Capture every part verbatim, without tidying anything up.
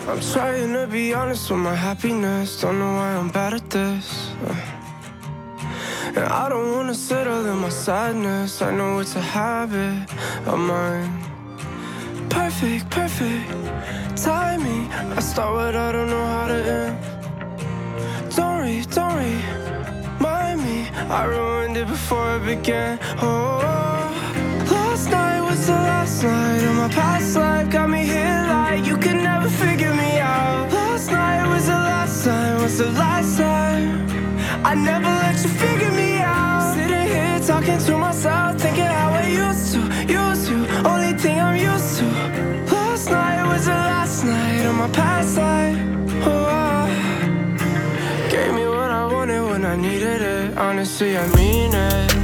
I'm trying to be honest with my happiness. Don't know why I'm bad at this. And I don't wanna settle in my sadness. I know it's a habit of mine. Perfect, perfect timing. I start what I don't know how to end. Don't worry, don't worry, mind me. I ruined it before it began. Oh, last night was the last night of my past life. Got me here like you could never figure me out. Last night was the last time, was the last time. I never let you figure me out. Sitting here talking to myself, thinking how I used to, used to, only thing I'm used to. Last night was the last night of my past life. Oh, gave me what I wanted when I needed it. Honestly, I mean it.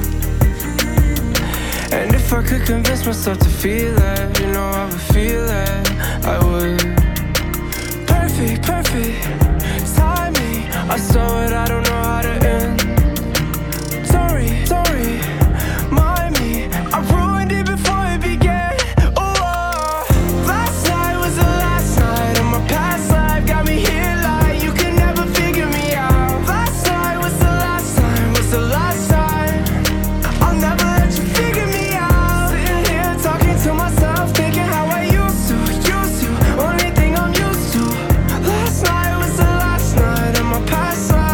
And if I could convince myself to feel it, you know I would feel it, I would. Perfect, perfect timing. I saw it, I don't know how to end. Sorry, sorry, mind me. I ruined it before it began. Oh, last night was the last night of my past life. Got me here like you could never figure me out. Last night was the last time, was the last time. I'll never let you figure me out. Sitting here talking to myself, thinking how I used to, used to, only thing I'm used to. Last night was the last night of my past life.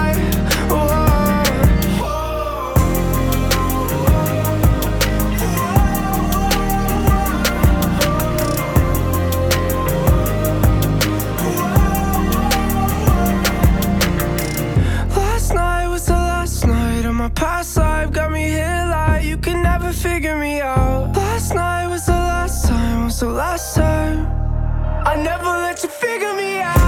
My past life got me here like you can never figure me out. Last night was the last time, was the last time. I never let you figure me out.